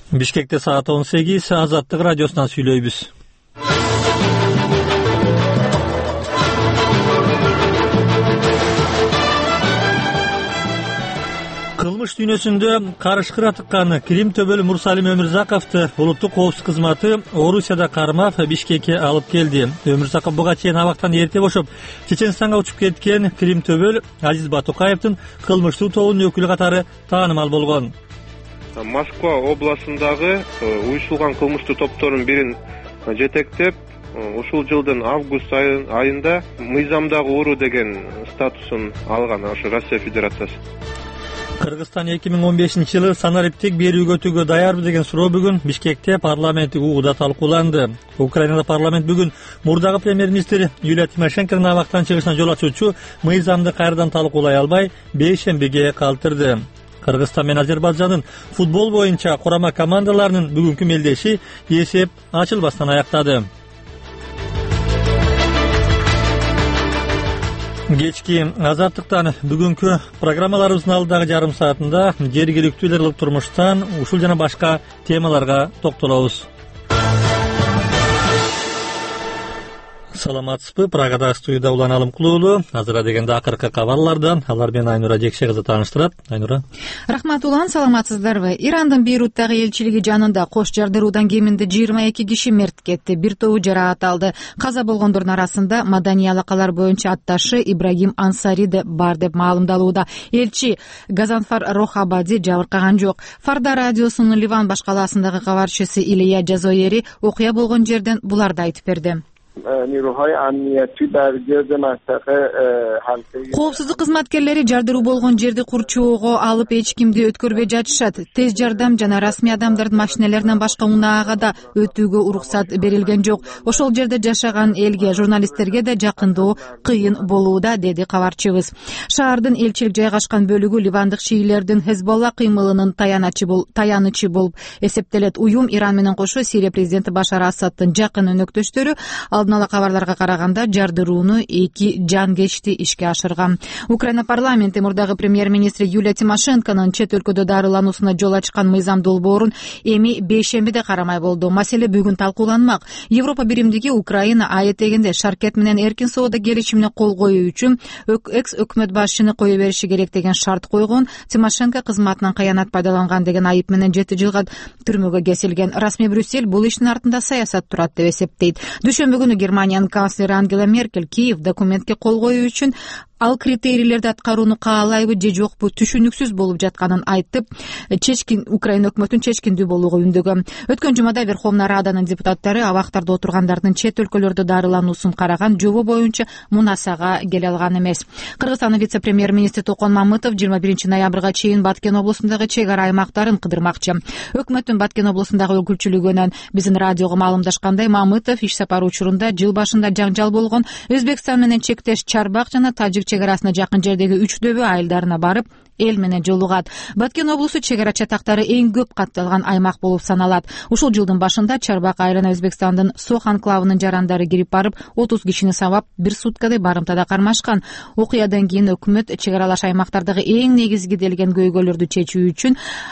Бишкекте саат 18, Азаттык радиосунан сүйлөйбүз. Кылмыш дүйнөсүндө карышкыр атыккан Крим төбөлү Мурсалим Өмүрзаковду улуттук коопсуздук кызматы Орусияда кармап Бишкекке алып келди. Өмүрзаков буга чейин абактан эрте бошоп, Чеченстанга учуп кеткен Крим төбөл Азиз Батукаевдин кылмыштуу тобунун өкүлү катары таанымал болгон. Москва областындагы уюшулган кылмыштуу топтордун бирин жетектеп, ушул жылдын август айында мыйзамдагы уруу деген статусун алган ошо Россия Федерациясы. Кыргызстан 2015-жылы санариптик берүүгө өтүүгө даярбы деген суроо бүгүн Бишкекте парламенттик угууда талкууланды. Украинада парламент бүгүн мурдагы премьер-министр Юлия Тимошенконун абактан чыгышына жол ачуучу мыйзамды кайрадан талкуулай албай, бейшембиге калтырды. Кыргызстан менен Азербайжандын футбол боюнча курама командаларынын бүгүнкү мелдеши эсеп ачылбастан аяктады. Кечки Азаттыктан бүгүнкү программаларыбыздын алдыдагы жарым саатында жергиликтүү эле турмуштан ушул жана башка темаларга токтолобуз. Саламатсызбы? Прагада студияда Улан Алымкулуулу. Азыра дегенде акыркы кабарлардан алар менен Айнура Жекше кызы тааныштырат. Айнура. Рахмат Улан, саламатсыздарбы? Ирандын Бейруттагы элчилиги жанында кош жардыруудан кеминде 22 киши мерт кетти, бир тобу жараат алды. Каза болгондордун арасында маданий алакалар боюнча атташы Ибрагим Ансари да бар деп маалымдалууда. Элчи Газанфар Рохабади жабыркаган жок. Фарда радиосунун Ливан башкаласындагы кабарчысы Илия Жазоери окуя болгон жерден буларды айтып берди. Коопсуздук кызматкерлери жардыруу болгон жерди курчоого алып эч кимди өткөрбөй жатышат. Тез жардам жана расмий адамдардын машиналарынан башка унаага да өтүүгө уруксат берилген жок. Ошол жерде жашаган элге, журналисттерге да жакындоо кыйын болууда, деди кабарчыбыз. Шаардын элчилик жайгашкан бөлүгү ливандык шиилердин Хезболла кыймылынын таянычы болуп эсептелет. Уюм Иран менен кошо Сирия президенти Башар Асаддын жакын өнөктөштөрү алдын ала кабарларга караганда жардырууну 2 жангечти ишке ашырган. Украина парламенти мурдагы премьер-министри Юлия Тимошенконун чет өлкөдө дарылануусуна жол ачкан мыйзам долбоорун эми бейшембиде карамай болду. Маселе бүгүн талкууланмак. Европа биримдиги Украина аятегинде Шаркет менен эркин соода келишимине кол коюу үчүн экс өкмөт башчыны кое бериши керек деген шарт койгон. Тимошенко кызматынан кыянат пайдаланган деген айып менен 7 жылга түрмөгө кесилген. Расмий Брюссель бул иштин артында саясат турат деп эсептейт. Дүшөмбү күнү Германиянын канцлери Ангела Меркель Киев документке кол коюу үчүн ал критерийлерди аткарууну каалайбы же жокпу түшүнүксүз болуп жатканын айтып, Украина өкмөтүн чечкиндүү болууга үндөгөн. Өткөн жумада Верховная Раданын депутаттары абактарда отургандардын чет өлкөлөрдө дарылануусун караган жобо боюнча мунасага келе алган эмес. Кыргызстандын вице-премьер-министри Токон Мамытов 21 ноябрга чейин Баткен облусундагы чек ара аймактарын кыдырмакчы. Өкмөттүн Баткен облусундагы өкүлчүлүгүнөн биздин радиого маалымдашкандай, Мамытов иш сапары учурунда жыл башында жаңжал болгон Өзбекстан менен чектеш Чарбак жана Тажик чек арасына жакын жердеги 3 дөбө айылдарына барып, эл менен жолугат. Баткен облусу чек ара чатактары эң көп катталган аймак болуп саналат. Ушул жылдын башында Чарбак айылына Өзбекстандын Сох анклавынын жарандары кирип барып, 30 кишини сабап, бир суткадай барымтада кармашкан. Окуядан кийин өкмөт чек аралаш аймактардагы эң негизги делген көйгөйлөрдү чечүү үчүн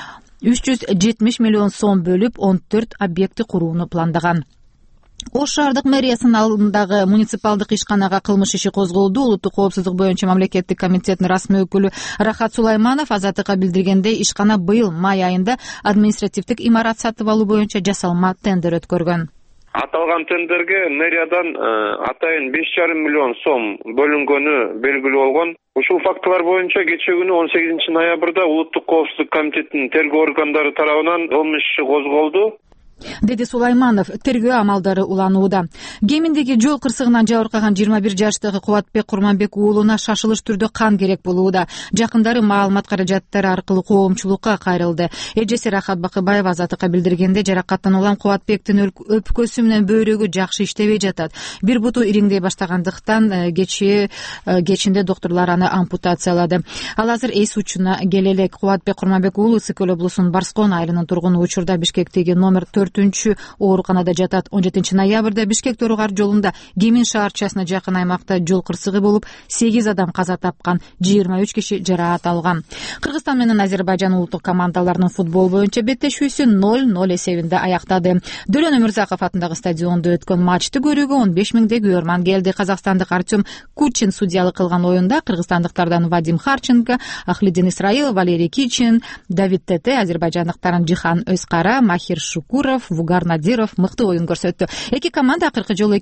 370 миллион сом бөлүп 14 объекти курууну пландаган. Ош шаардык мэриясынын алдындагы муниципалдык ишканага кылмыш иши козголду. Улуттук коопсуздук боюнча мамлекеттик комитеттин расмий өкүлү Рахат Сулайманов Азаттыкка билдиргендей, ишкана быйыл май айында административдик имарат сатып алуу боюнча жасалма тендер өткөргөн. Аталган тендерге мэриядан атайын 5,5 миллион сом бөлүнгөнү белгилүү болгон. Ушул фактылар боюнча кечээ күнү 18 ноябрда Улуттук коопсуздук комитетинин тергөө органдары тарабынан кылмыш иши козголду, деди Сулайманов. Тергөө амалдары уланууда. Кеминдеги жол кырсыгынан жабыркаган 21 жаштагы Кубатбек Курманбек уулуна шашылыш түрдө кан керек болууда. Жакындары маалымат каражаттары аркылуу коомчулукка кайрылды. Эжеси Рахат Бакыбаева Азаттыкка билдиргенде, жаракаттан улам Кубатбектин өпкөсү менен бөйрөгү жакшы иштебей жатат. Бир буту ириңдей баштагандыктан кечинде доктурлар аны ампутациялады. Ал азыр эс учуна келе элек. Кубатбек Курманбек уулу Ысык Көл облусунун Барскон айылынын тургуну. Учурда Бишкектеги номер 4 4-үнчү ооруканада жатат. 17-ноябрда Бишкек-Торугар жолунда Кемин шаарчасына жакын аймакта жол кырсыгы болуп 8 адам каза тапкан, 23 киши жараат алган. Кыргызстан менен Азербайжан улуттук командаларынын футбол боюнча беттешүүсү 0-0 эсебинде аяктады. Дөлөн Өмүрзаков атындагы стадиондо өткөн матчты көрүүгө 15 миңдей көрөрман келди. Казакстандык Артем Кучин судьялык кылган оюнда кыргызстандыктардан Вадим Харченко, Ахлидин Исраил, Валерий Кичин, Давид Тете, азербайжандыктардан Жихан Өзкара, Махир Шукуров, Вугар Надиров мыкты оюн көрсөттү. Эки команда акыркы жолу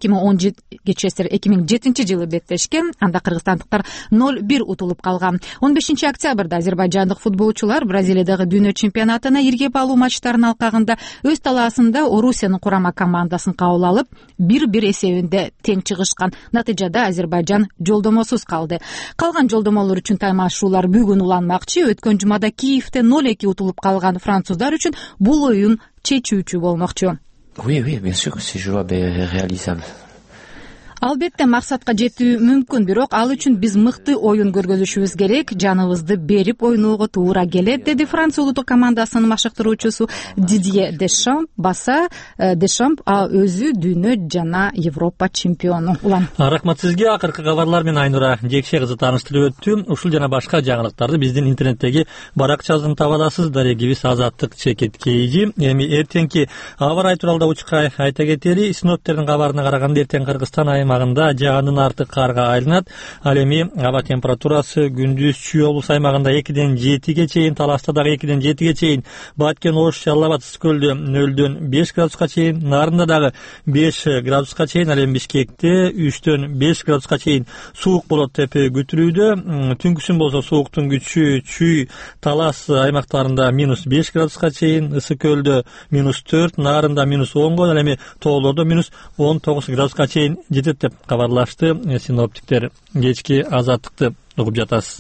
2017 жылы беттешкен. Анда кыргызстандыктар 0-1 утулуп калган. 15 октябрда азербайжандык футболчулар Бразилиядагы дүйнө чемпионатына иргеп алуу матчтарынын алкагында өз талаасында Орусиянын курама командасын кабыл алып 1-1 эсебинде тең чыгышкан. Натыйжада Азербайжан жолдомосуз калды. Калган жолдомолор үчүн таймашуулар бүгүн уланмакчы. Өткөн жумада Киевде 0-2 утулуп калган француздар үчүн бул оюн чечүүчү болмокчу. Oui, bien sûr, c'est jouable et réalisable. Албетте максатка жетүү мүмкүн, бирок ал үчүн биз мыкты оюн көргөзүшүбүз керек, жаныбызды берип ойноого туура келет, деди Франция улуттук командасынын машыктыруучусу Дидье Дешамп. Баса Дешамп өзү дүйнө жана Европа чемпиону. Улан. Рахмат сизге. Акыркы кабарлар менен Айнура Жекше кызы тааныштырып өттү. Ушул жана башка жаңылыктарды биздин интернеттеги баракчабыздан таба аласыз. Дарегибиз Азаттык Чекеткейжи. Эми эртеңки аба ырайы тууралуу учка айта кетели. Синоптиктердин кабарына караганда эртең Кыргызстан аймагында жагандан артык карга айланат. Ал эми аба температурасы күндүз Чүй облус аймагында 2-ден 7-ге чейин, Таласта дагы 2-ден 7-ге чейин, Баткен, Ош, Жалал Абад, Ысыккөлдө 0-дөн 5 градуска чейин, Нарында дагы 5 градуска чейин, ал эми Бишкекте 3-дөн 5 градуска чейин суук болот деп күтүлүүдө. Түнкүсүн болсо сууктун күчү Чүй, Талас аймактарында -5 градуска чейин, Ысыккөлдө -4, Нарында -10, ал эми тоолордо -19 градуска чейин жетет деп кабарлашты синоптиктер. Кечки Азаттыкты угуп жатасыз.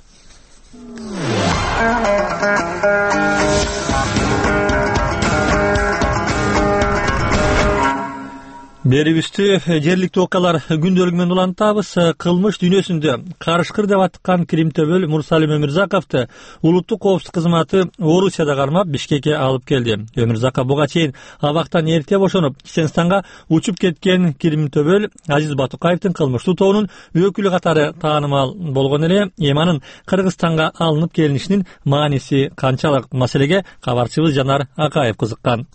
Берибизди жергиликтүү окуялар күндөлүгү менен улантабыз. Кылмыш дүйнөсүндө карышкыр деп атыккан Кримтөбөл Мурсалим Өмүрзаковду улуттук коопсуздук кызматы Орусияда кармап Бишкекке алып келди. Өмүрзаков буга чейин абактан эрте бошоноп, Чеченстанга учуп кеткен Кримтөбөл Азиз Батукаевдин кылмыштуу тобунун өкүлү катары таанымал болгон эле. Эми анын Кыргызстанга алынып келинишинин мааниси канчалык? Маселеге кабарчыбыз Жанар Акаев кызыккан.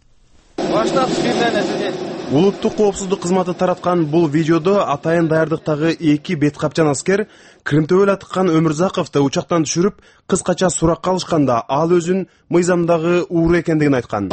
Улуттук коопсуздук кызматы тараткан бул видеодо атайын даярдыктагы 2 беткапчан аскер Кримтөбөл атыккан Өмүрзаковду учактан түшүрүп, кыскача суракка алышканда ал өзүн мыйзамдагы ууру экендигин айткан.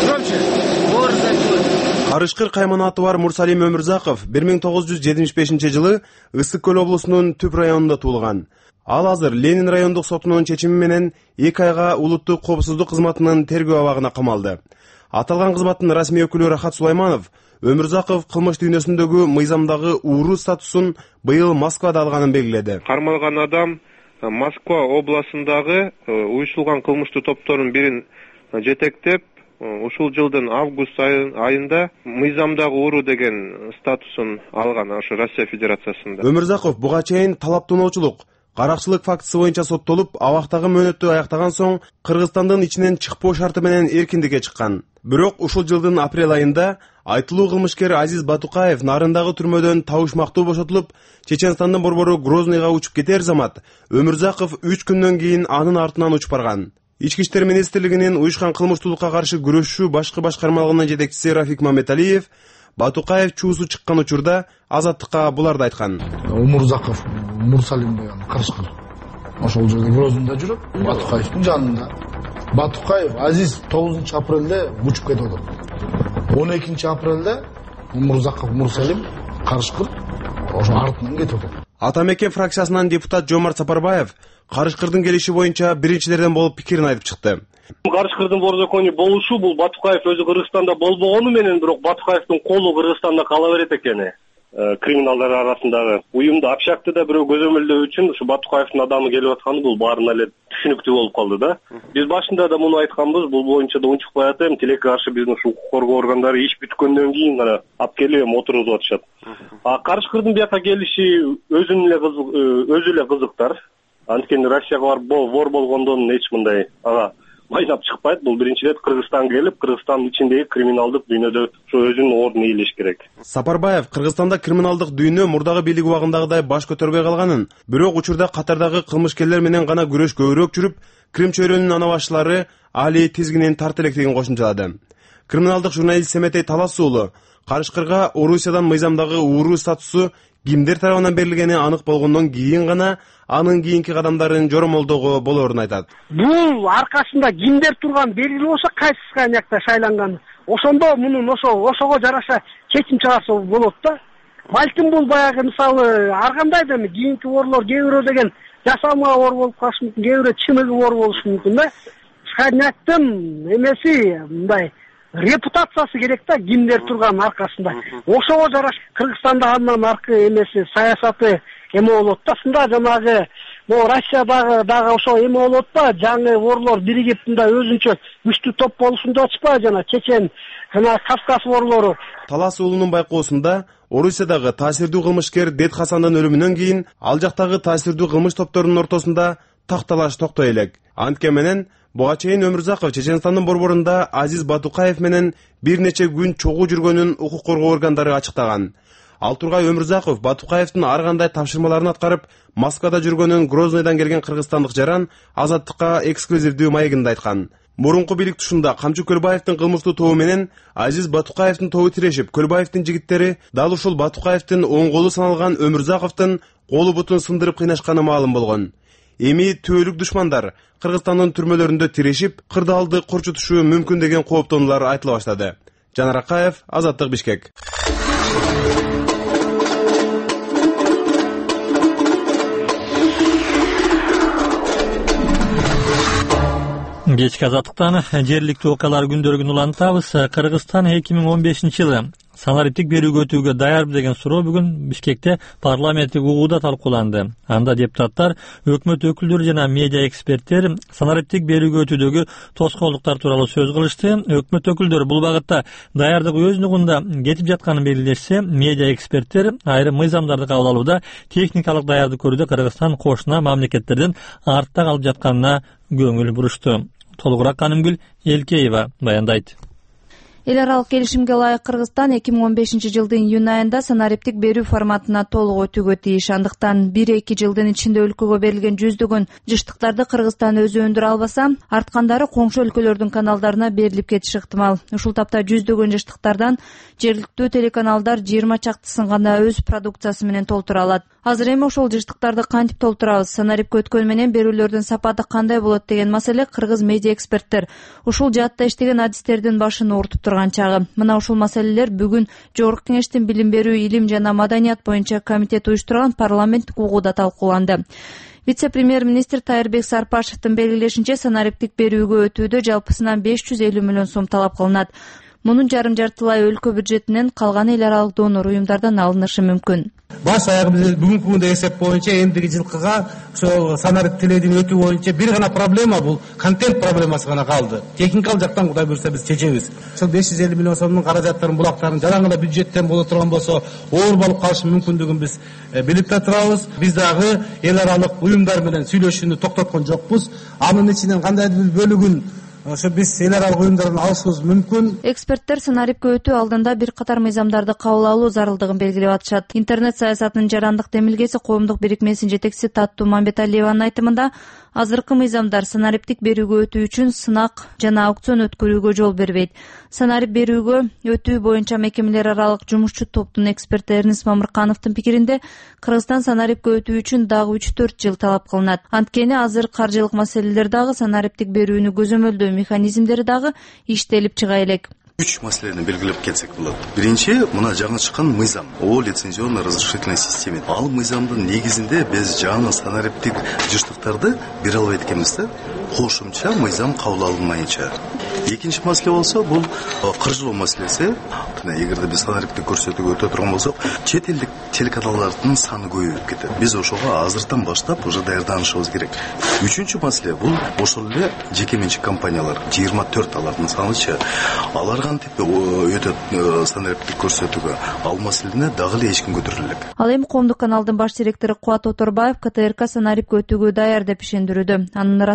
Карышкыр кайманаты бар Мурсалим Өмүрзаков 1975 жылы Ысык-Көл облусунун Түп районунда туулган. Ал азыр Ленин райондук сотунун чечими менен 2 айга улуттук коопсуздук кызматынын тергөө абагына камалды. Аталган кызматтын расмий өкүлү Рахат Сулайманов Өмүрзаков кылмыш дүйнөсүндөгү мыйзамдагы ууру статусун быйыл Москвада алганын белгиледи. Кармалган адам Москва областындагы уюштурулган кылмыштуу топтордун бирин жетектеп, ушул жылдын август айында мыйзамдагы ууру деген статусун алган ошо Россия Федерациясында. Өмүрзаков буга чейин талаптоочулук, каракчылык фактысы боюнча соттолуп, абактагы мөөнөттү аяктаган соң Кыргызстандын ичинен чыкпоо шарты менен эркиндикке чыккан. Бирок ушул жылдын апрель айында айтылуу кылмышкер Азиз Батукаев Нарындагы түрмөдөн табышмактуу бошотулуп, Чеченстандын борбору Грозныйга учуп кетер замат Өмүрзаков 3 күндөн кийин анын артынан учуп барган. Ички иштер министрлигинин уюшкан кылмыштуулукка каршы күрөшүү башкы башкармалыгынын жетекчиси Рафик Мамметалиев Батукаев чуусу чыккан учурда Азаттыкка буларды айткан. Өмүрзаков Мурсалим деген карышкыр. Ошол жерде Грозныйда жүрөт, Батукаевдин жанында. Батукаев Азиз 9 апрелде учуп кетип отурат. 12 апрелде Өмүрзаков Мурсалим карышкыр ошо артынан кетип отурат. Атамекен фракциясынан депутат Жомарт Сапарбаев карышкырдын келиши боюнча биринчилерден болуп пикирин айтып чыкты. Карышкырдын борзокону болушу бул Батукаев өзү Кыргызстанда болбогону менен, бирок Батукаевдин колу Кыргызстанда кала берет экен. Криминалдар арасындагы уюмду общакты да бирөө көзөмөлдөө үчүн ушу Батукаевдин адамы келип атканы бул баарына эле түшүнүктүү болуп калды да. Биз башында да муну айтканбыз, бул боюнча да унчукпай атайм, тилекке каршы биздин ушу укук коргоо органдары иш бүткөндөн кийин гана алып келип отургузуп атышат. Карышкырдын бияка келиши өзү эле кызыктар. Анткени Россияга барып вор болгондон эч мындай ага майнап чыкпайт. Бул биринчи ирет Кыргызстанга келип, Кыргызстандын ичиндеги криминалдык дүйнөдө ушу өзүнүн ордун ээлеш керек. Сапарбаев Кыргызстанда криминалдык дүйнө мурдагы бийлик убагындагыдай баш көтөрбөй калганын, бирок учурда катардагы кылмышкерлер менен гана күрөш көбүрөөк жүрүп, Крим чөйрөнүн ана башчылары али тизгинин тарт электигин кошумчалады. Криминалдык журналист Семетей Талас уулу Карышкырга Орусиядан мыйзамдагы ууруу статусу кимдер тарабынан берилгени анык болгондон кийин гана анын кийинки кадамдарын жоромолдоого болоорун айтат. Бул аркасында кимдер турган белгилүү болсо, кайсы канакта шайланган, ошондо мунун ошого жараша чечим чыгарса болот да. Балким бул баягы мисалы ар кандай да кийинки орлор кээ бирөө деген жасалма ор болуп калышы мүмкүн, кээ бирөө чыныгы ор болушу мүмкүн да. Шканяктын эмеси мындай репутациясы керек да, кимдер турган аркасында. Ошого жараш Кыргызстанда андан аркы эмеси саясаты эме болот да. Сында жанагы Россиядагы дагы ошо эме болот да, жаңы орлор биригип мындай өзүнчө күчтүү топ болушунда атышпайбы, жана чечен жана Кавказ орлору. Талас уулунун байкоосунда Орусиядагы таасирдүү кылмышкер Дед Хасандын өлүмүнөн кийин ал жактагы таасирдүү кылмыш топторунун ортосунда такталаш токтой элек. Антке менен буга чейин Өмүрзаков Чеченстандын борборунда Азиз Батукаев менен бир нече күн чогуу жүргөнүн укук коргоо органдары ачыктаган. Ал тургай Өмүрзаков Батукаевдин ар кандай тапшырмаларын аткарып, Москвада жүргөнүн Грознойдон келген кыргызстандык жаран Азаттыкка эксклюзивдүү маегинде айткан. Мурунку бийлик тушунда Камчы Көлбаевдин кылмыштуу тобу менен Азиз Батукаевдин тобу тирешип, Көлбаевдин жигиттери дал ушул Батукаевдин оң колу саналган Өмүрзаковдун колу бутун сындырып кыйнашканы маалым болгон. Эми түбөлүк душмандар Кыргызстандын түрмөлөрүндө тирешип, кырдаалды корчутушу мүмкүн деген кооптонуулар айтыла баштады. Жанар Акаев, Азаттык, Бишкек. Кечки Азаттыктан жергиликтүү окуялар күндөрүн улантабыз. Кыргызстан 2015-жылы санариптик берүүгө өтүүгө даярбы деген суроо бүгүн Бишкекте парламенттик угууда талкууланды. Анда депутаттар, өкмөт өкүлдөрү жана медиа эксперттер санариптик берүүгө өтүүдөгү тоскоолдуктар тууралуу сөз кылышты. Өкмөт өкүлдөрү бул багытта даярдык өз нугунда кетип жатканын белгилешсе, медиа эксперттер айрым мыйзамдарды кабыл алууда техникалык даярдык көрүүдө Кыргызстан кошуна мамлекеттерден артта калып жатканына көңүл бурушту. Толугураак Канымгүл Элкеева баяндайт. Эл аралык келишимге ылайык Кыргызстан 2015-жылдын июнь айында санариптик берүү форматына толук өтүүгө тийиш. Андыктан 1-2 жылдын ичинде өлкөгө берилген жүздөгөн жыштыктарды Кыргызстан өзү өндүрө албаса, арткандары коңшу өлкөлөрдүн каналдарына берилип кетиши ыктымал. Ушул тапта жүздөгөн жыштыктардан жергиликтүү телеканалдар 20 чактысын гана өз продукциясы менен толтура алат. Азыр эми ошол жыштыктарды кантип толтурабыз, санарипке өткөн менен берүүлөрдүн сапаты кандай болот деген маселе кыргыз медиа эксперттер ушул жаатта иштеген адистердин башын оорутуп турган чагы. Мына ушул маселелер бүгүн Жогорку Кеңештин билим берүү, илим жана маданият боюнча комитет уюштурган парламенттик угууда талкууланды. Вице-премьер-министр Тайырбек Сарпашевдин белгилешинче, санариптик берүүгө өтүүдө жалпысынан 550 миллион сом талап кылынат. Мунун жарым-жартылай өлкө бюджетинен, калганы эл аралык донор уюмдардан алынышы мүмкүн. Баш аягы биз бүгүнкү күндө эсеп боюнча эндиги жылкыга ошо санарип тиледин өтүү боюнча бир гана проблема, бул контент проблемасы гана калды. Техникалык жактан Кудай буйрса биз чечебиз. Ошол 550 миллион сомдун каражаттарын, булактарын жаран гана бюджеттен боло турган болсо, оор болуп калышы мүмкүндүгүн биз билип турабыз. Биз дагы эл аралык уюмдар менен сүйлөшүүнү токтоткон жокпуз. Анын ичинен кандайдыр бир бөлүгүн ошо биз эл аралык уюмдардан алышыбыз мүмкүн. Эксперттер санарипке өтүү алдында бир катар мыйзамдарды кабыл алуу зарылдыгын белгилеп атышат. Интернет саясатынын жарандык демилгеси коомдук бирикмесинин жетекчиси Таттуу Мамбеталиеванын айтымында, азыркы мыйзамдар санариптик берүүгө өтүү үчүн сынак жана аукцион өткөрүүгө жол бербейт. Санарип берүүгө өтүү боюнча мекемелер аралык жумушчу топтун эксперти Эрнис Мамыркановдун пикиринде, Кыргызстан санарипке өтүү үчүн дагы 3-4 жыл талап кылынат. Анткени азыр каржылык маселелер дагы, санариптик берүүнү көзөмөлдөө механизмдери дагы иштелип чыга элек. 3 маселени белгилеп кетсек болот. Биринчи, мына жаңы чыккан мыйзам о лицензионно разрешительной системе. Ал мыйзамдын негизинде биз жаңы санариптик жыштыктарды бере албайт экенбиз да, кошумча мыйзам кабыл алынмайынча. Экинчи маселе болсо, бул каржылоо маселеси. Эгерде биз санариптик көрсөтүүгө өтө турган болсок, чет элдик телеканалдардын саны көбөйүп кетет. Биз ошого азыртан баштап уже даярданышыбыз керек. Үчүнчү маселе, бул ошол эле жеке менчик компаниялар, 24 алардын санычы. Алар кантип өтөт санариптик көрсөтүүгө? Ал маселени дагы эле эч ким көтөрө элек. Ал эми коомдук каналдын баш директору Кубат Оторбаев КТРК санарипке өтүүгө даяр деп ишендирүүдө. Анын ырасташынча,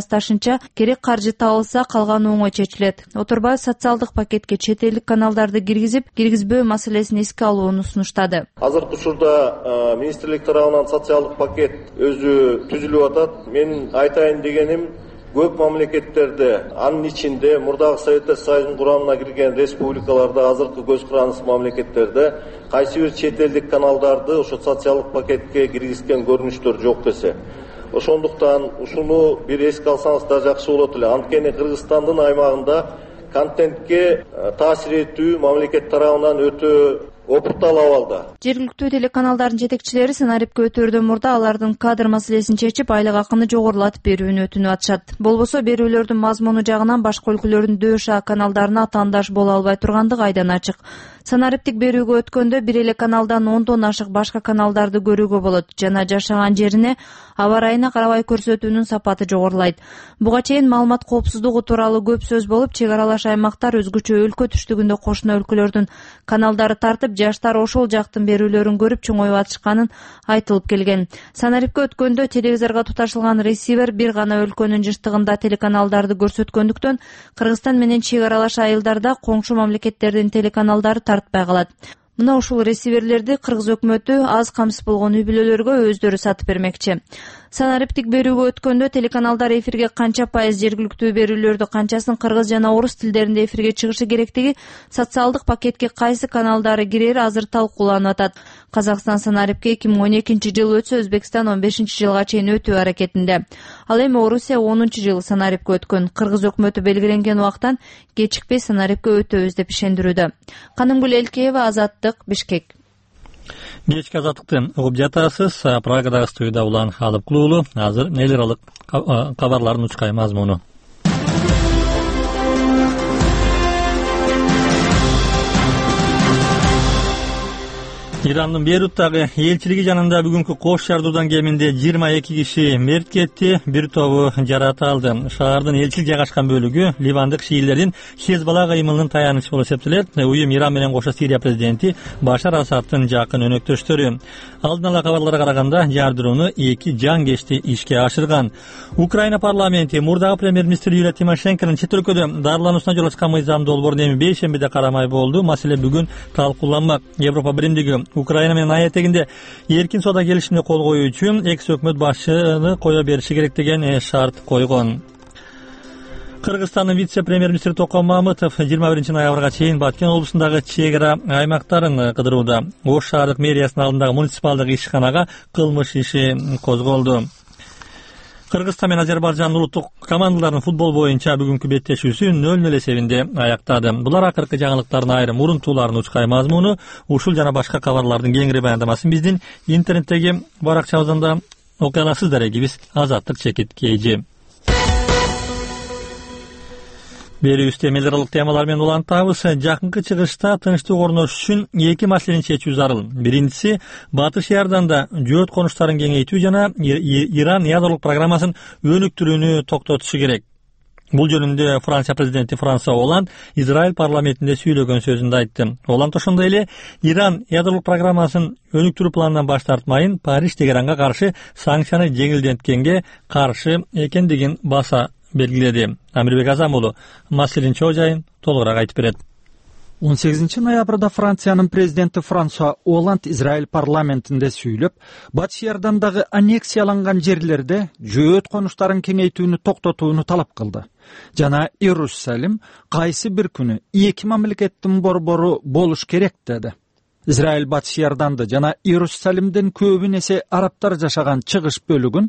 боюнча керек каржы табылса калганы оңой чечилет. Оторбаев социалдык пакетке чет элдик каналдарды киргизип, киргизбөө маселесин эске алууну сунуштады. Азыркы учурда министрлик тарабынан социалдык пакет өзү түзүлүп атат. Мен айтайын дегеним, көп мамлекеттерде, анын ичинде мурдагы Советтер Союзунун курамына кирген республикаларда, азыркы көз карандысыз мамлекеттерде кайсы бир чет элдик каналдарды ошо социалдык пакетке киргизген көрүнүштөр жок десе. Ошондуктан ушуну бир эске алсаңыз да жакшы болот эле. Анткени Кыргызстандын аймагында контентке таасир этүү мамлекет тарабынан өтө опуртал абалда. Жергиликтүү телеканалдардын жетекчилери сценарийге өтүүрдөн мурда алардын кадр маселесин чечип, айлык акыны жогорулатып берүүнү өтүнүп атышат. Болбосо берүүлөрдүн мазмуну жагынан башка өлкөлөрдүн дөш каналдарына атаандаш боло албай тургандыгы айдан ачык. Санариптик берүүгө өткөндө бир эле каналдан 10дон ашык башка каналдарды көрүүгө болот жана жашаган жерине, аба ырайына карабай көрсөтүүнүн сапаты жогорулайт. Буга чейин маалымат коопсуздугу тууралуу көп сөз болуп, чек аралаш аймактар өзгөчө өлкө түштүгүндө кошуна өлкөлөрдүн каналдары тартып, жаштар ошол жактын берүүлөрүн көрүп чоңоюп атышканын айтылып келген. Санарипке өткөндө телевизорго туташылган ресивер бир гана өлкөнүн жыштыгында телеканалдарды көрсөткөндүктөн, Кыргызстан менен чек аралаш айылдарда коңшу мамлекеттердин телеканалдары тартпай калат. Мына ушул ресиверлерди кыргыз өкмөтү аз камсыз болгон үй бүлөлөргө өздөрү сатып бермекчи. Санариптик берүүгө өткөндө телеканалдар эфирге канча пайыз жергиликтүү берүүлөрдү, канчасын кыргыз жана орус тилдеринде эфирге чыгышы керектиги, социалдык пакетке кайсы каналдары кирери азыр талкууланып атат. Казакстан санарипке 2012-жыл өтсө, Өзбекстан 15-жылга чейин өтүү аракетинде. Ал эми Орусия 10-жыл санарипке өткөн. Кыргыз өкмөтү белгиленген убактан кечикпей санарипке өтөбүз деп ишендирүүдө. Канымгүл Элкеева, Азаттык, Бишкек. Кечки азаттыкты угуп жатасыз. Прагадагы студияда Улан Халыпкулуу. Азыр эл аралык кабарлардын учкай мазмуну. Ирандын Бейруттагы элчилиги жанында бүгүнкү кош жардуудан кеминде 22 киши мерт кетти, бир тобу жаратылды. Шаардын элчилик жайгашкан бөлүгү ливандык шиилердин Хезболла кыймылынын таянычы болуп эсептелет. Уюм Иран менен кошо Сирия президенти Башар Асадтын жакын өнөктөштөрү. Алдын ала кабарларга караганда жардырууну 2 жангечти ишке ашырган. Украина парламенти мурдагы премьер-министр Юлия Тимошенконун чет өлкөдө дарылануусуна жол ачкан мыйзамды долбоорун эми бейшембиде карамай болду. Маселе бүгүн талкууланмак. Европа биримдиги Украина менен ай этегинде эркин соода келишимине кол коюу үчүн экс өкмөт башчыны кое бериши керек деген шарт койгон. Кыргызстандын вице-премьер-министри Током Мамытов 21-ноябрга чейин Баткен облусундагы чек ара аймактарын кыдырууда. Ош шаардык мэриясынын алдындагы муниципалдык ишканага кылмыш иши козголду. Кыргызстан менен Азербайжандын улуттук командаларынын футбол боюнча бүгүнкү беттешүүсү 0-0 эсебинде аяктады. Булар акыркы жаңылыктардын айрым урунтууларын учкай мазмуну, ушул жана башка кабарлардын кеңири баяндамасын биздин интернеттеги баракчабыздан да окуй аласыздар. Эгибиз Азаттык чекит KG. Берүүбүздө эл аралык темалар менен улантабыз. Жакынкы чыгышта тынчтык орнош үчүн 2 маселени чечүү зарыл. Биринчиси Батыш Иорданда жөөт конуштарын кеңейтүү жана Иран ядролук программасын өнүктүрүүнү токтотушу керек. Бул жөнүндө Франция президенти Франсуа Оланд Израиль парламентинде сүйлөгөн сөзүндө айтты. Оланд ошондой эле Иран ядролук программасын өнүктүрүү планынан баш тартмайын, Париж Тегеранга каршы санкцияны жеңилденткенге каршы экендигин баса белгиледи. Амирбек Азамулу маселенин чоо жайын толугураак айтып берет. 18 ноябрда Франциянын президенти Франсуа Оланд Израиль парламентинде сүйлөп, Батыш Иордандагы аннексияланган жерлерде жөөт конуштарын кеңейтүүнү токтотууну талап кылды. Жана Иерусалим кайсы бир күнү 2 мамлекеттин борбору болуш керек деди. Израиль Батыш Иорданды жана Иерусалимден көбүн эсе арабтар жашаган чыгыш бөлүгүн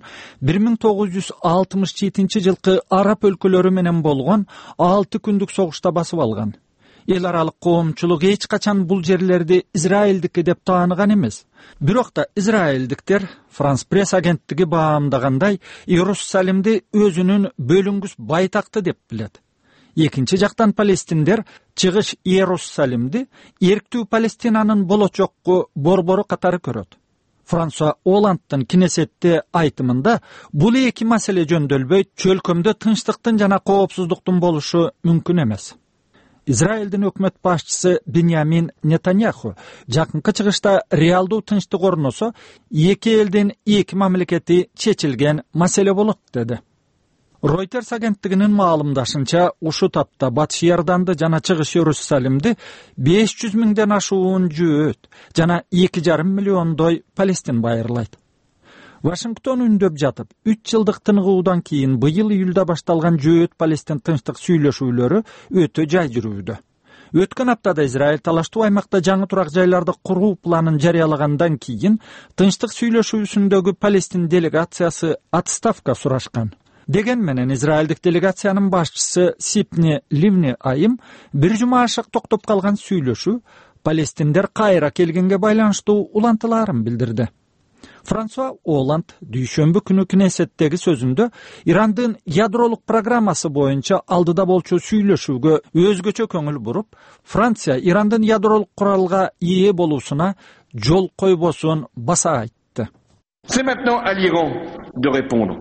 1967 жылкы араб өлкөлөрү менен болгон 6 күндүк согушта басып алган. Эл аралык коомчулук эч качан бул жерлерди Израилдики деп тааныган эмес. Бирок да израилдиктер Франс пресс агенттиги баамдагандай Иерусалимди өзүнүн бөлүнгүс байтакты деп билет. Экинчи жактан палестиндер чыгыш Иерусалимди эрктүү Палестинанын болочокку борбору катары көрөт. Франсуа Оланддын Кнессетте айтымында бул эки маселе жөндөлбөй, чөлкөмдө тынчтыктын жана коопсуздуктун болушу мүмкүн эмес. Израилдин өкмөт башчысы Беньямин Нетаньяху жакынкы чыгышта реалдуу тынчтык орносо, эки элдин эки мамлекети чечилген маселе болот деди. Reuters агенттигинин маалымдашынча, ушу тапта Батыш Иорданды жана Чыгыш Иерусалимди 500 миңден ашуун жөөт жана 2,5 миллиондой палестин байырлайт. Вашингтон үндөп жатып, 3 жылдык тынгуудан кийин быйыл июлда башталган жөөт палестин тынчтык сүйлөшүүлөрү өтө жай жүрүүдө. Өткөн аптада Израиль талаштуу аймакта жаңы турак жайларды куруу планын жарыялагандан кийин тынчтык сүйлөшүүсүндөгү палестин делегациясы отставка сурашкан. Деген менен Израилдик делегациянын башчысы Сипни Ливни айым бир жума ашык токтоп калган сүйлөшүү палестиндер кайра келгенге байланыштуу улантыларын билдирди. Франсуа Оланд дүйшөмбү күнү Кнессеттеги сөзүндө Ирандын ядролук программасы боюнча алдыда болчу сүйлөшүүгө өзгөчө көңүл буруп, Франция Ирандын ядролук куралга ээ болуусуна жол койбосун баса айтты. C'est maintenant à l'Iran de répondre.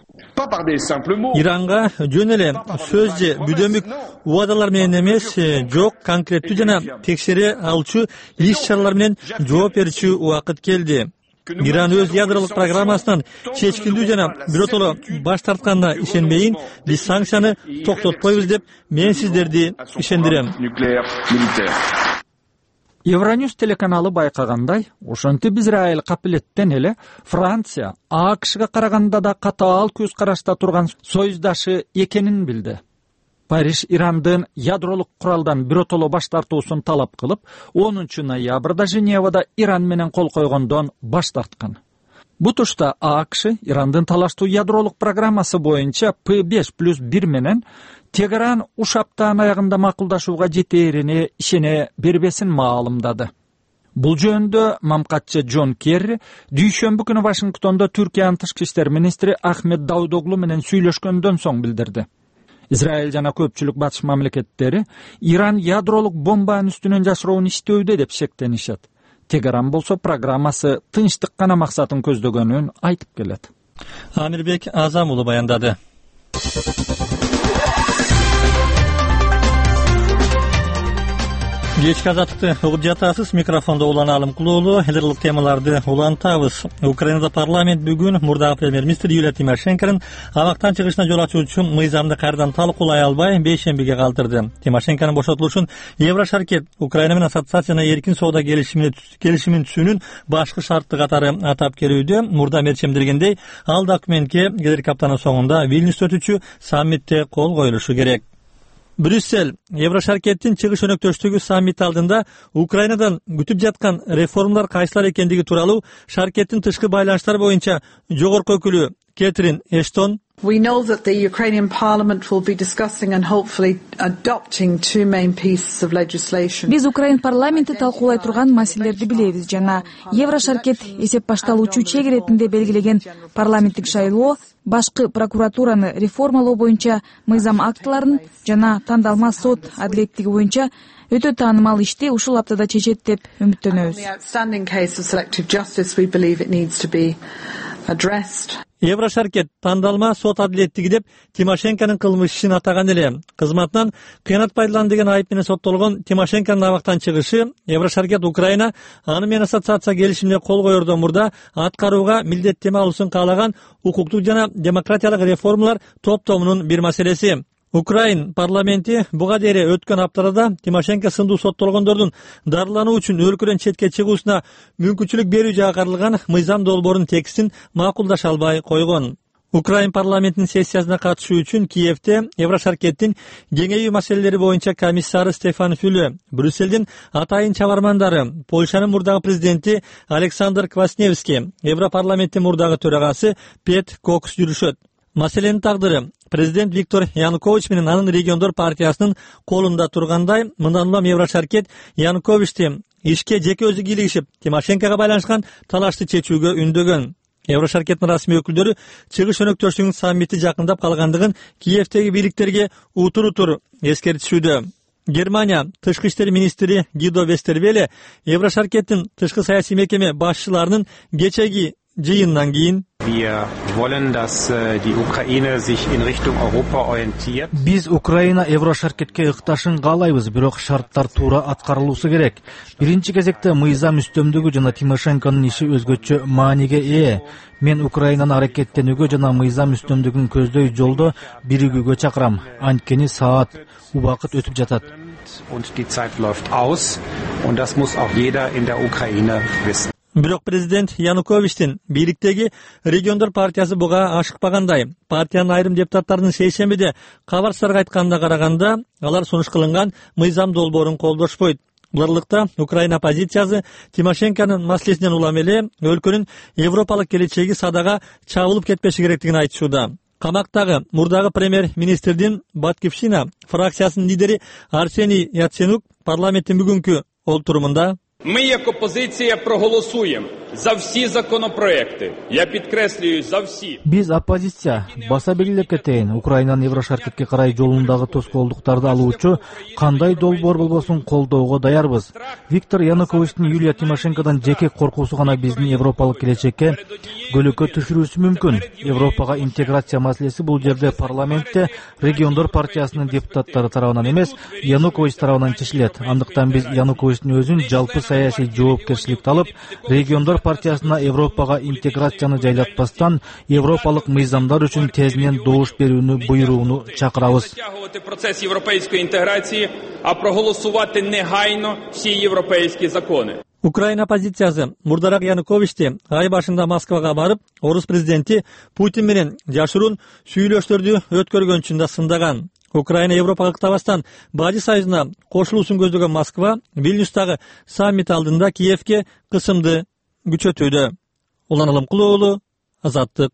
Иранга жөн эле сөз же бүдөмүк убадалар менен эмес, жок конкреттүү жана текшере алчу иш чаралар менен жооп берүүчү убакыт келди. Иран өз ядролук программасынан чечкиндүү жана биротоло баш тартканына ишенбейин, биз санкцияны токтотпойбуз деп мен сиздерди ишендирем. Евроньюз телеканалы байкагандай, ошентип Израиль капилеттен эле Франция АКШга караганда да катаал көз карашта турган союздашы экенин билди. Париж Ирандын ядролук куралдан биротоло баш тартуусун талап кылып, 10 ноябрда Женевада Иран менен кол койгондон баш тарткан. Бу тушта АКШ Ирандын талаштуу ядролук программасы боюнча P5+1 менен Тегеран уш аптанын аягында макулдашууга жетерине ишене бербесин маалымдады. Бул жөнүндө мамкатчы Джон Керри дүйшөмбү күнү Вашингтондо Түркиянын тышкы иштер министри Ахмед Давудоглу менен сүйлөшкөндөн соң билдирди. Израиль жана көпчүлүк батыш мамлекеттери Иран ядролук бомбанын үстүнөн жашыруун иштөөдө деп шектенишет. Тегеран болсо программасы тынчтык гана максатын көздөгөнүн айтып келет. Амирбек Азам уулу баяндады. Кечки азаттыкты угуп жатасыз. Микрофондо Улан Алымкулуулу. Элдерлик темаларды улантабыз. Украинада парламент бүгүн мурдагы премьер-министр Юлия Тимошенконун абактан чыгышына жол ачуучу мыйзамды кайрадан талкуулай албай бейшембиге калтырды. Тимошенконун бошотулушун Еврошаркет Украина менен ассоциация жана эркин соода келишимин түзүүнүн башкы шарты катары атап келүүдө. Мурда мерчемдиргендей, ал документке келерки аптанын соңунда Вильнюсте өтүүчү саммитте кол коюлушу керек. Брюссель Еврошаркеттин чыгыш өнөктөштүгү саммит алдында Украинадан күтүп жаткан реформалар кайсылар экендиги тууралуу Шаркеттин тышкы байланыштар боюнча жогорку өкүлү Кэтрин Эштон We know that the Ukrainian parliament will be discussing and hopefully adopting two main pieces of legislation. Биз Украин парламенти талкуулай турган маселелерди билебиз жана Еврошаркет эсеп башталуучу чек иретинде белгилеген парламенттик шайлоо, башкы прокуратураны реформалоо боюнча мыйзам актыларын жана тандалма сот адилеттиги боюнча өтө таанымал ишти ушул аптада чечет деп үмүттөнөбүз. Еврошаркет тандалма сот адилеттиги деп Тимошенконун кылмыш ишин атаган эле. Кызматынан кыянат пайдаланды деген айып менен соттолгон Тимошенконун абактан чыгышы Еврошаркет Украина аны менен ассоциация келишимине кол коердон мурда аткарууга милдеттеме алуусун каалаган укуктук жана демократиялык реформалар топтомунун бир маселеси. Украин парламенти буга дейре өткөн аптада Тимошенко сындуу соттолгондордун дарылануу үчүн өлкөдөн четке чыгуусуна мүмкүнчүлүк берүү жагы каралган мыйзам долбоорунун текстин макулдаша албай койгон. Украин парламентинин сессиясына катышуу үчүн Киевте Еврошаркеттин кеңейүү маселелери боюнча комиссары Стефан Фюле, Брюссельдин атайын чабармандары, Польшанын мурдагы президенти Александр Квасневский, Европарламенттин мурдагы төрагасы Пет Кокс жүрүшөт. Маселенин тагдыры президент Виктор Янукович менен анын региондор партиясынын колунда тургандай, мындан улам Еврошаркет Януковичти ишке жеке өзү кийлигишип, Тимошенкого байланышкан талашты чечүүгө үндөгөн. Еврошаркеттин расмий өкүлдөрү чыгыш өнөктөштүгүнүн саммити жакындап калгандыгын Киевтеги бийликтерге утур-утур эскертишүүдө. Германия тышкы иштер министри Гидо Вестервеле Еврошаркеттин тышкы саясий мекеме башчыларынын кечеги жыйындан кийин Wir wollen, dass die Ukraine sich in Richtung Europa orientiert. Биз Украина Еврошаркетке ыкташын каалайбыз, бирок шарттар туура аткарылуусу керек. Биринчи кезекте мыйзам үстөмдүгү жана Тимошенконун иши өзгөчө мааниге ээ. Мен Украинаны аракеттенүүгө жана мыйзам үстөмдүгүн көздөй жолдо биригүүгө чакырам. Анткени саат, убакыт өтүп жатат. Und die Zeit läuft aus und das muss auch jeder in der Ukraine wissen. Бирок президент Януковичтин бийликтеги региондор партиясы буга ашыкпагандай. Партиянын айрым депутаттарынын шейшембиде кабарчыларга айтканына караганда, алар сунуш кылынган мыйзам долбоорун колдошпойт. Буларлыкта Украина оппозициясы Тимошенконун маселесинен улам эле өлкөнүн европалык келечеги садага чабылып кетпеши керектигин айтышууда. Камактагы мурдагы премьер-министрдин Батькивщина фракциясынын лидери Арсений Яценюк парламенттин бүгүнкү олтурумунда Ми, як опозиція, проголосуємо за всі законопроекти. Я підкреслюю, за всі. Биз оппозиция баса белгилеп кетейин, Украинанын Еврошаркетке карай жолундагы тоскоолдуктарды алуучу кандай долбоор болбосун колдоого даярбыз. Виктор Януковичтин Юлия Тимошенкодон жеке коркуусу гана биздин европалык келечекке көлөкө түшүрүүсү мүмкүн. Европага интеграция маселеси бул жерде парламентте региондор партиясынын депутаттары тарабынан эмес, Янукович тарабынан чечилет. Андыктан биз Януковичтин өзүн жалпы саясий жоопкерчиликти алып, региондор партиясына Европага интеграцияны жайлатпастан, европалык мыйзамдар үчүн тезинен добуш берүүнү буйрууну чакырабыз. Затягувати процес європейської інтеграції, а проголосувати негайно всі європейські закони. Украина оппозициясы мурдарак Януковичти ай башында Москвага барып, орус президенти Путин менен жашыруун сүйлөштөрдү өткөргөнчүн да сындаган. Украина Европага ктабастан Бади союзуна кошулуусун көздөгөн Москва Вильнюстагы саммит алдында Киевке кысымды күчөтүүдө. Улан Алымкулуу уулу, Азаттык.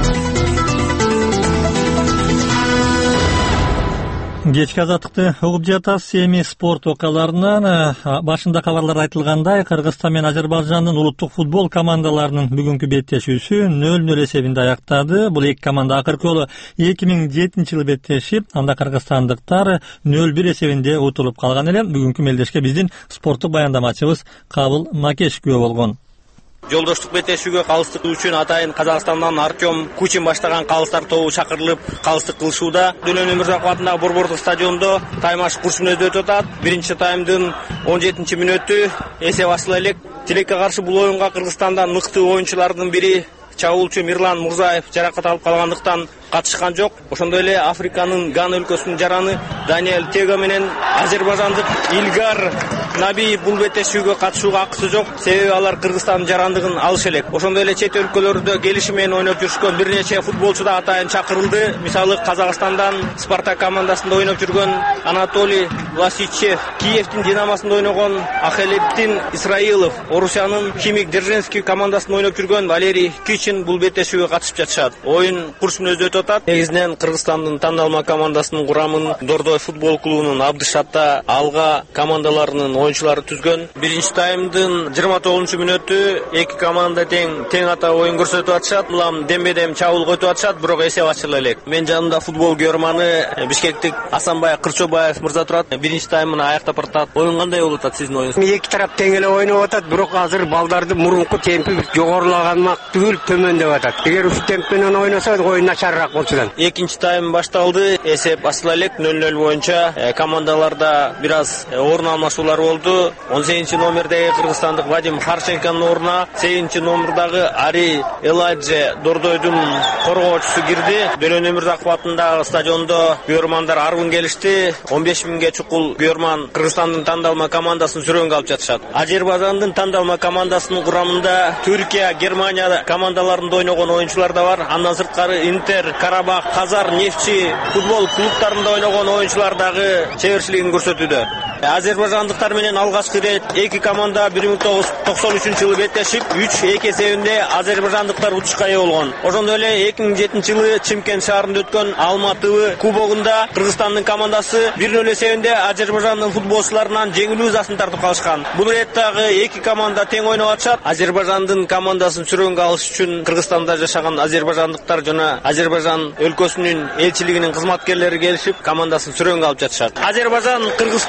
Кечки Азаттыкты угуп жатасыз. Эми спорт окуяларынан башында кабарлар айтылгандай, Кыргызстан менен Азербайжандын улуттук футбол командаларынын бүгүнкү беттешүүсү 0-0 эсебинде аяктады. Бул эки команда акыркы жолу 2007-жылы беттешип, анда кыргызстандыктар 0-1 эсебинде утулуп калган эле. Бүгүнкү мелдешке биздин спорттук баяндамачыбыз Кабыл Макеш күбө болгон. Жолдоштук беттешүүгө калыстык үчүн атайын Казакстандан Артем Кучин баштаган калыстар тобу чакырылып калыстык кылышууда. Дөлөн Өмүрзаков атындагы Борбордук стадиондо тайм-аш курсунда өтүп атат. Биринчи таймдын 17-мүнөтү эсеп ачыла элек. Тилекке каршы бул оюнга Кыргызстандан мыкты оюнчулардын бири чабуулчу Мирлан Мурзаев жаракат алып калгандыктан катышкан жок. Ошондой эле Африканын Гана өлкөсүнүн жараны Даниэль Tego менен азербайжандык Илгар Наби бул беттешүүгө катышууга акысы жок. Себеби алар Кыргызстандын жарандыгын алыш элек. Ошондой эле чет өлкөлөрдө келишим менен ойноп жүрүшкөн бир нече футболчу да атайын чакырылды. Мисалы Казакстандан Спартак командасында ойноп жүргөн Анатолий Ласичев, Киевдин Динамосунда ойногон Ахелиптин Исраилов, Орусиянын Химик Держинский командасында ойноп жүргөн Валерий Кичин бул беттешүүгө катышып жатышат. Оюн курсун өзү өтүп атат. Негизинен Кыргызстандын тандалма командасынын курамын Дордой футбол клубунун Абдышатта Алга командаларынын оюнчулары түзгөн. Биринчи таймдын 29-мүнөтү эки команда тең ата оюн көрсөтүп атышат. Улам дембедем чабуулга өтүп атышат, бирок эсеп ачыла элек. Мен жанымда футбол көрманы Бишкектик Асанбай Кырчобаев мырза турат. Биринчи таймын аяктап атат. Оюн кандай болуп атат сиздин оюңуз? Эки тарап тең эле ойноп атат, бирок азыр балдардын мурунку темпи жогорулаганмак түгүл төмөндөп атат. Эгер ушул темп менен ойносо оюн начарыраак болчу да. Экинчи тайм башталды. Эсеп ачыла элек 0-0 боюнча командаларда бир аз орун алмашуулар болду. 18 номердеги кыргызстандык Вадим Харченконун ордуна 8 номердагы Ари Элайджи Дордойдун коргоочусу кирди. Дөлөн Өмүрзаков атындагы стадиондо күйөрмандар арбын келишти. 15 миңге чукул күйөрман Кыргызстандын тандалма командасын сүрөнгө алып жатышат. Азербайжандын тандалма командасынын курамында Түркия, Германия командаларында ойногон оюнчулар да бар. Андан сырткары Интер, Карабах, Казар, Нефчи футбол клубтарында ойногон оюнчулар дагы чеберчилигин көрсөтүүдө. Азербайжандыктар менен алгачкы рет эки команда 1993-жылы беттешип, 3-2 эсебинде азербайжандыктар утушка ээ болгон. Ошондой эле 2007-жылы Чимкент шаарында өткөн Алматы кубогунда Кыргызстандын командасы 1-0 эсебинде Азербайжандын футболчуларынан жеңилүү засын тартып калышкан. Бул рет дагы эки команда тең ойноп атышат. Азербайжандын командасын сүрөнгө алыш үчүн Кыргызстанда жашаган азербайжандыктар жана Азербайжан өлкөсүнүн элчилигинин кызматкерлери келишип, командасын сүрөнгө алып жатышат. Азербайжан, Кыргызстан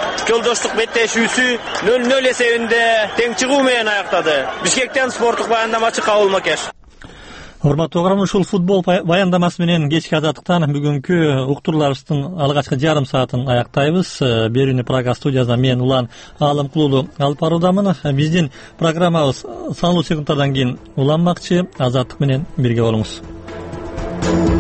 жолдоштук беттешүүсү 0-0 эсебинде тең чыгуу менен аяктады. Бишкектен спорттук баяндамачы Кабыл Макеш. Урматтуу угарман, ушул футбол баяндамасы менен кечки азаттыктан бүгүнкү уктурууларыбыздын алгачкы жарым саатын аяктайбыз. Берүүнү Прага студиясынан мен Улан Алымкулуулу алып баруудамын. Биздин программабыз саналуу секундтардан кийин уланмакчы. Азаттык менен бирге болуңуз.